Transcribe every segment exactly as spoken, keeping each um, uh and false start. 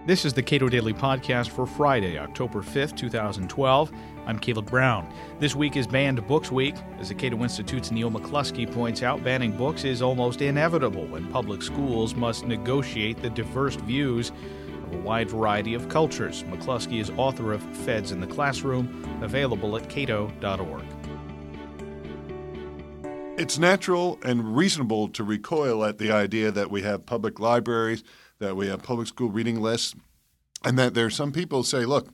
This is the Cato Daily Podcast for Friday, October fifth, twenty twelve. I'm Caleb Brown. This week is Banned Books Week. As the Cato Institute's Neil McCluskey points out, banning books is almost inevitable when public schools must negotiate the diverse views of a wide variety of cultures. McCluskey is author of Feds in the Classroom, available at cato dot org. It's natural and reasonable to recoil at the idea that we have public libraries, that we have public school reading lists, and that there are some people who say, look,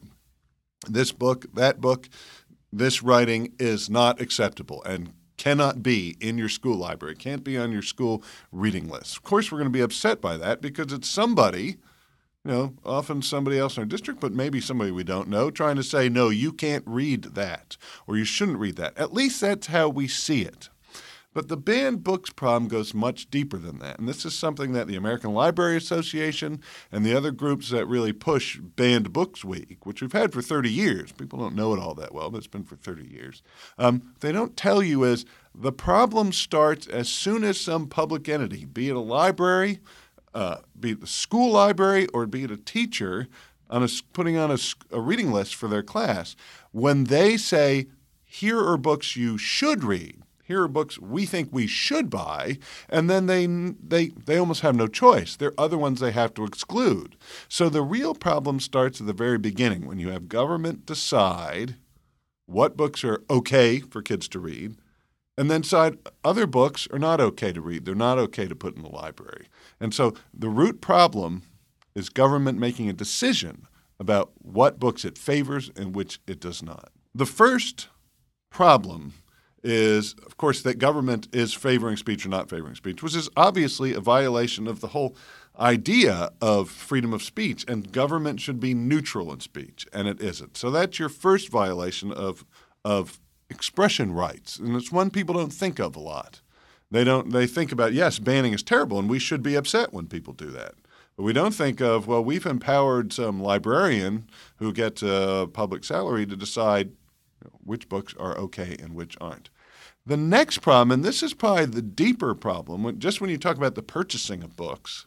this book, that book, this writing is not acceptable and cannot be in your school library, can't be on your school reading list. Of course, we're going to be upset by that because it's somebody, you know, often somebody else in our district, but maybe somebody we don't know, trying to say, no, you can't read that, or you shouldn't read that. At least that's how we see it. But the banned books problem goes much deeper than that. And this is something that the American Library Association and the other groups that really push Banned Books Week, which we've had for thirty years. People don't know it all that well, but it's been for thirty years. Um, they don't tell you is the problem starts as soon as some public entity, be it a library, uh, be it the school library, or be it a teacher on a, putting on a, a reading list for their class, when they say, here are books you should read, here are books we think we should buy, and then they they they almost have no choice. There are other ones they have to exclude. So the real problem starts at the very beginning when you have government decide what books are okay for kids to read, and then decide other books are not okay to read. They're not okay to put in the library. And so the root problem is government making a decision about what books it favors and which it does not. The first problem is, of course, that government is favoring speech or not favoring speech, which is obviously a violation of the whole idea of freedom of speech, and government should be neutral in speech, and it isn't. So that's your first violation of of expression rights, and it's one people don't think of a lot. They don't. They think about, yes, banning is terrible, and we should be upset when people do that. But we don't think of, well, we've empowered some librarian who gets a public salary to decide which books are okay and which aren't. The next problem, and this is probably the deeper problem, when, just when you talk about the purchasing of books,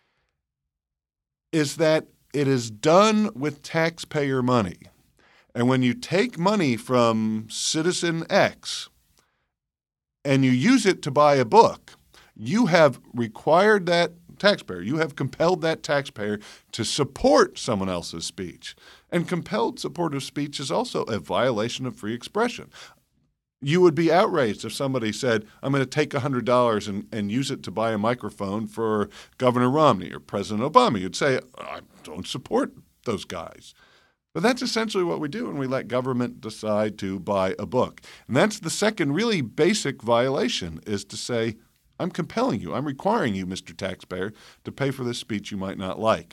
is that it is done with taxpayer money. And when you take money from citizen X and you use it to buy a book, you have required that taxpayer, you have compelled that taxpayer to support someone else's speech. And compelled support of speech is also a violation of free expression. You would be outraged if somebody said, I'm going to take one hundred dollars and, and use it to buy a microphone for Governor Romney or President Obama. You'd say, I don't support those guys. But that's essentially what we do when we let government decide to buy a book. And that's the second really basic violation, is to say, I'm compelling you, I'm requiring you, Mister Taxpayer, to pay for this speech you might not like.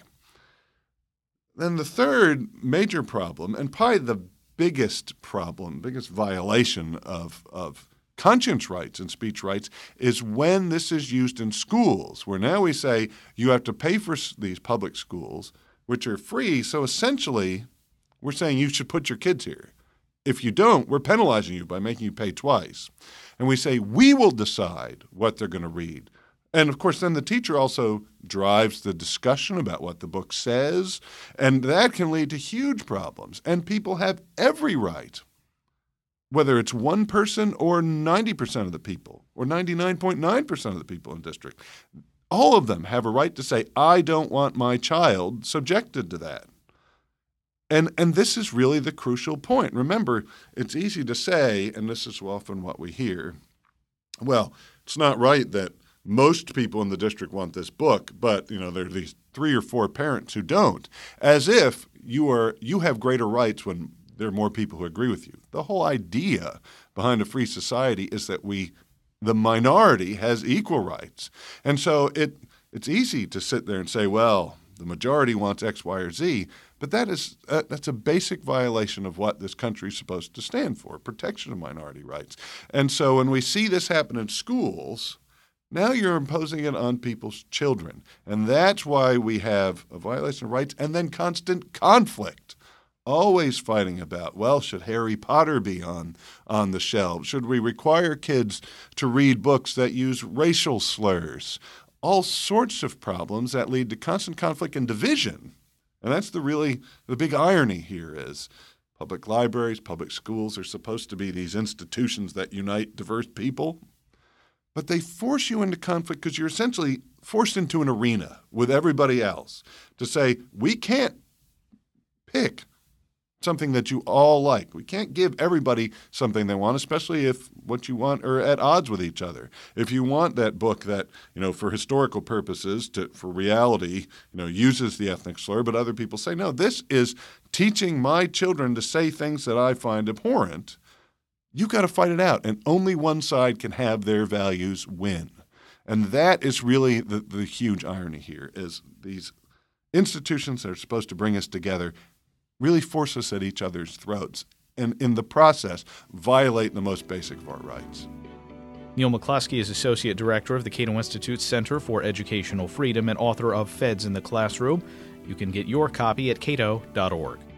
Then the third major problem, and probably the biggest problem, biggest violation of, of conscience rights and speech rights, is when this is used in schools, where now we say you have to pay for these public schools, which are free. So essentially, we're saying you should put your kids here. If you don't, we're penalizing you by making you pay twice. And we say we will decide what they're going to read. And, of course, then the teacher also drives the discussion about what the book says, and that can lead to huge problems. And people have every right, whether it's one person or ninety percent of the people or ninety-nine point nine percent of the people in the district, all of them have a right to say, I don't want my child subjected to that. And and this is really the crucial point. Remember, it's easy to say, and this is often what we hear, well, it's not right that most people in the district want this book, but you know there are these three or four parents who don't, as if you are you have greater rights when there are more people who agree with you. The whole idea behind a free society is that we, the minority, has equal rights. And so it it's easy to sit there and say, well, the majority wants X, Y, or Z, but that is uh, that's a basic violation of what this country is supposed to stand for, protection of minority rights. And so when we see this happen in schools, now you're imposing it on people's children. And that's why we have a violation of rights and then constant conflict. Always fighting about, well, should Harry Potter be on, on the shelves? Should we require kids to read books that use racial slurs? All sorts of problems that lead to constant conflict and division. And that's the really, the big irony here is public libraries, public schools are supposed to be these institutions that unite diverse people, but they force you into conflict because you're essentially forced into an arena with everybody else to say, we can't pick something that you all like. We can't give everybody something they want, especially if what you want are at odds with each other. If you want that book that, you know, for historical purposes, to, for reality, you know, uses the ethnic slur, but other people say, no, this is teaching my children to say things that I find abhorrent, you've got to fight it out. And only one side can have their values win. And that is really the, the huge irony here, is these institutions that are supposed to bring us together really force us at each other's throats, and in the process, violate the most basic of our rights. Neil McCluskey is Associate Director of the Cato Institute's Center for Educational Freedom and author of Feds in the Classroom. You can get your copy at cato dot org.